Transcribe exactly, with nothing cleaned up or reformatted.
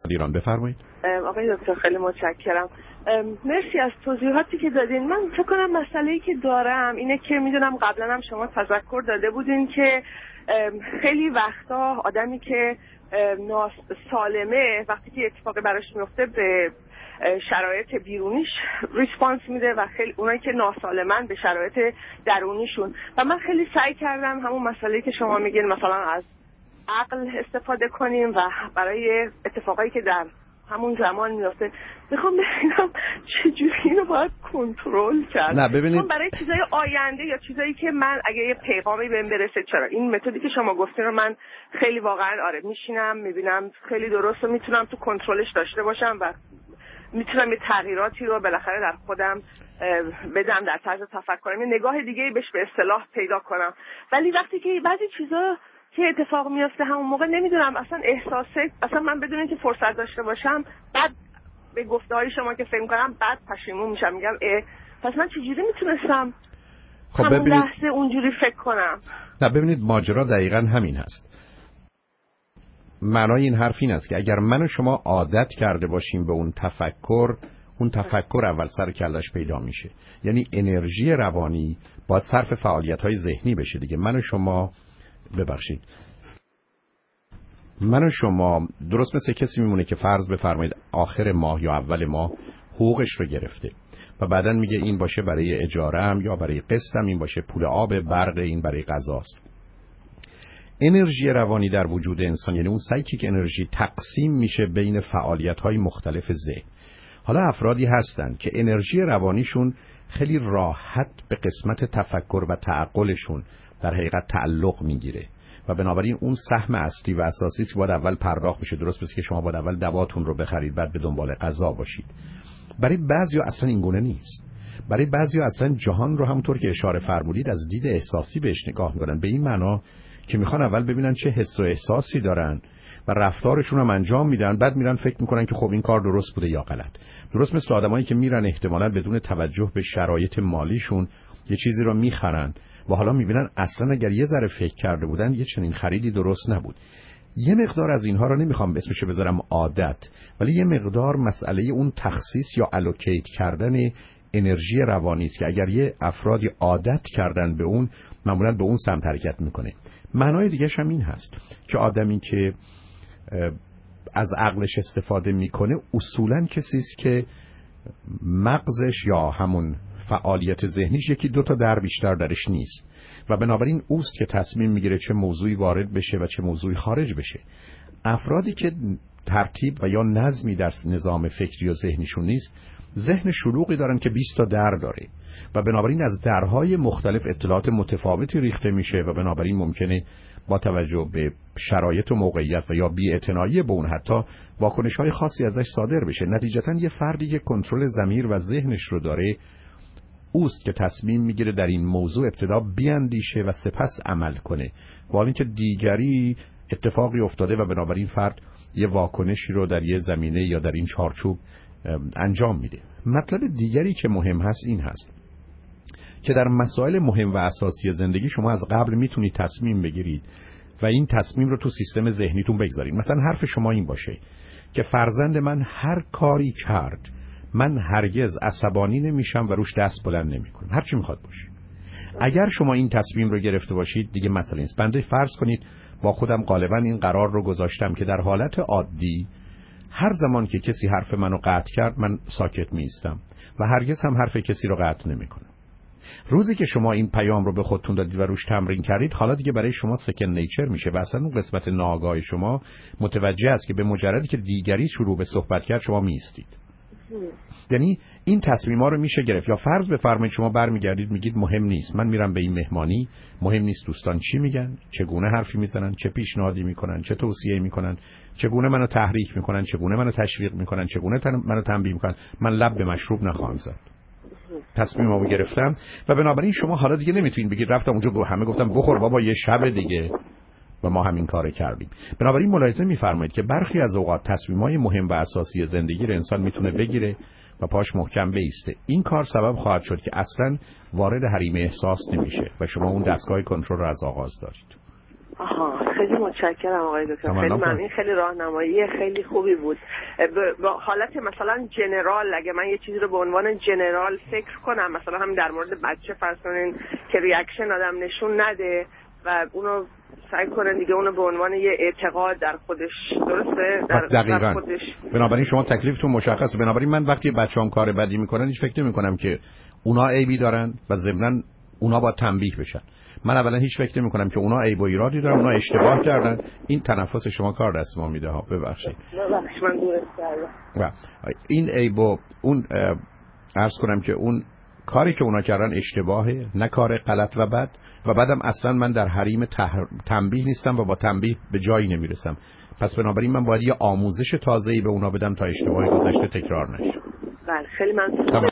ایران. بفرمایید. آقای دکتر خیلی متشکرم. مرسی از توضیحاتی که دادین. من فکر کنم مسئله‌ای که دارم اینه که میدونم قبلا هم شما تذکر داده بودین که خیلی وقتا آدمی که سالمه وقتی که اتفاقی براش میفته به شرایط بیرونیش ریسپانس میده و خیلی اونایی که ناسالمن به شرایط درونیشون. و من خیلی سعی کردم همون مسئله‌ای که شما میگین مثلا از عقل استفاده کنیم و برای اتفاقایی که در همون زمان میفته میخوام ببینم چجوری اینو باید کنترل کرد. نه ببینید برای چیزای آینده یا چیزایی که من اگه یه پیغامی بهم برسه، چرا این متدی که شما گفتین رو من خیلی واقعا آره میشینم میبینم خیلی درست و میتونم تو کنترلش داشته باشم و میتونم یه تغییراتی رو بالاخره در خودم بدم، در طرز تفکرم یه نگاه دیگه بهش به اصطلاح پیدا کنم. ولی وقتی که بعضی چیزا که اتفاق میفته همون موقع نمیدونم اصلا احساسه، اصلا من بدون اینکه فرصت داشته باشم بعد به گفته‌های شما که فکر کنم بعد پشیمون میشم، میگم اه پس من چجوری میتونستم خب همون ببینید لحظه اونجوری فکر کنم. نه ببینید ماجرا دقیقاً همین هست. معنای این حرف این است که اگر من و شما عادت کرده باشیم به اون تفکر، اون تفکر اول سر کلش پیدا میشه. یعنی انرژی روانی باید صرف فعالیت‌های ذهنی بشه دیگه. من و شما ببخشید من و شما درست مثل کسی میمونه که فرض بفرمایید آخر ماه یا اول ماه حقوقش رو گرفته و بعدن میگه این باشه برای اجاره‌ام یا برای قسطم، این باشه پول آب برق، این برای غذاست. انرژی روانی در وجود انسان یعنی اون سایکیک انرژی تقسیم میشه بین فعالیت‌های مختلف ذهن. حالا افرادی هستن که انرژی روانیشون خیلی راحت به قسمت تفکر و تعقلشون در حقیقت تعلق میگیره و بنابراین اون سهم اصلی و اساسی است باید اول پرداخت بشه. درست مثل که شما باید اول دواتون رو بخرید بعد به دنبال غذا باشید. برای بعضیا اصلا این گونه نیست. برای بعضیا اصلا جهان رو همونطور که اشاره فرمودید از دید احساسی بهش نگاه میکنن، به این معنا که میخوان اول ببینن چه حس و احساسی دارن و رفتارشون رو انجام میدن، بعد میرن فکر میکنن که خب این کار درست بوده یا غلط. درست مثل آدمایی که میرن احتمالاً بدون توجه به شرایط مالیشون یه چیزی رو میخرن و حالا میبینن اصلا اگر یه ذره فکر کرده بودن یه چنین خریدی درست نبود. یه مقدار از اینها رو نمیخوام اسمش بذارم عادت، ولی یه مقدار مسئله اون تخصیص یا الوکیت کردن انرژی روانی است که اگر یه افرادی عادت کردن به اون معمولا به اون سمت حرکت میکنه. معنای دیگه‌ش هم این هست که آدمی که از عقلش استفاده میکنه اصولاً کسی است که مغزش یا همون فعالیت ذهنیش یکی دو تا در بیشتر درش نیست و بنابراین اوست که تصمیم میگیره چه موضوعی وارد بشه و چه موضوعی خارج بشه. افرادی که ترتیب و یا نظمی در نظام فکری و ذهنیشون نیست، ذهن شلوغی دارن که بیست تا در داره و بنابراین از درهای مختلف اطلاعات متفاوتی ریخته میشه و بنابراین ممکنه با توجه به شرایط و موقعیت و یا بی‌اعتنایی به اون حتی واکنش‌های خاصی ازش صادر بشه. نتیجتاً یه فردی که کنترل ضمیر و ذهنش رو داره اوست که تصمیم میگیره در این موضوع ابتدا بیاندیشه و سپس عمل کنه، با اینکه دیگری اتفاقی افتاده و بنابراین فرد یه واکنشی رو در یه زمینه یا در این چارچوب انجام میده. مطلب دیگری که مهم هست این هست که در مسائل مهم و اساسی زندگی شما از قبل میتونید تصمیم بگیرید و این تصمیم رو تو سیستم ذهنیتون بگذارید. مثلا حرف شما این باشه که فرزند من هر کاری کرد من هرگز عصبانی نمیشم و روش دست بلند نمیکنم، هر چی میخواد باشه. اگر شما این تصمیم رو گرفته باشید دیگه مسئله نیست. بنده فرض کنید با خودم غالبا این قرار رو گذاشتم که در حالت عادی هر زمان که کسی حرف منو قطع کرد من ساکت میستم و هرگز هم حرف کسی رو قطع نمیکنم. روزی که شما این پیام رو به خودتون دادید و روش تمرین کردید حالا دیگه برای شما سکن نیچر میشه و اصلا اون قسمت ناآگاه شما متوجه است که به مجردی که دیگری شروع به صحبت کرد شما میستید. یعنی این تصمیما رو میشه گرفت. یا فرض بفرمایید شما برمیگردید میگید مهم نیست من میرم به این مهمانی، مهم نیست دوستان چی میگن، چگونه حرفی میزنن، چه پیشنهادی میکنن، چه توصیه‌ای میکنن، چگونه منو تحریک میکنن، چگونه منو تشویق میکنن، چگونه منو تنبیه میکنن، من لب به مشروب نخواهم زد. تصمیممو گرفتم و بنابراین شما حالا دیگه نمیتونید بگید رفتم اونجا گفت همه گفتم بخور بابا یه شب دیگه و ما همین کارو کردیم. بنابراین ملاحظه می‌فرمایید که برخی از اوقات تصمیم‌های مهم و اساسی زندگی رو انسان میتونه بگیره و پاش محکم بایسته. این کار سبب خواهد شد که اصلاً وارد حریم احساس نمیشه و شما اون دستگاه کنترل رو از آغاز دارید. آها خیلی متشکرم آقای دکتر، خیلی ممنون. خیلی راهنمایی خیلی خوبی بود. با حالت مثلا جنرال اگه من یه چیزی رو به عنوان جنرال فکر کنم، مثلا هم در مورد بچه فرض کنین که ریاکشن آدم نشون نده و اونو سعی کنه دیگه اونو به عنوان یه اعتقاد در خودش، درسته؟ در, در خودش. بنابراین شما تکلیفتون مشخصه. بنابراین من وقتی بچه‌ام کار بدی میکنن هیچ فکر نمی‌کنم که اونا عیبی دارن و ضمناً اونا باید تنبیه بشن. من اولا هیچ فکر نمی‌کنم که اونا عیب و ایرادی دارن، اونا اشتباه کردن. این تنفس شما کار دست ما میده ها، ببخشید. ببخشید من درست کردم. این عیب و اون عرض کنم که اون کاری که اونا کردن اشتباهه، نه کار غلط و بد، و بعدم اصلا من در حریم تح... تنبیه نیستم و با تنبیه به جایی نمیرسم. پس بنابراین من باید یه آموزش تازه‌ای به اونا بدم تا اشتباه گذشته تکرار نشه. بله خیلی ممنون.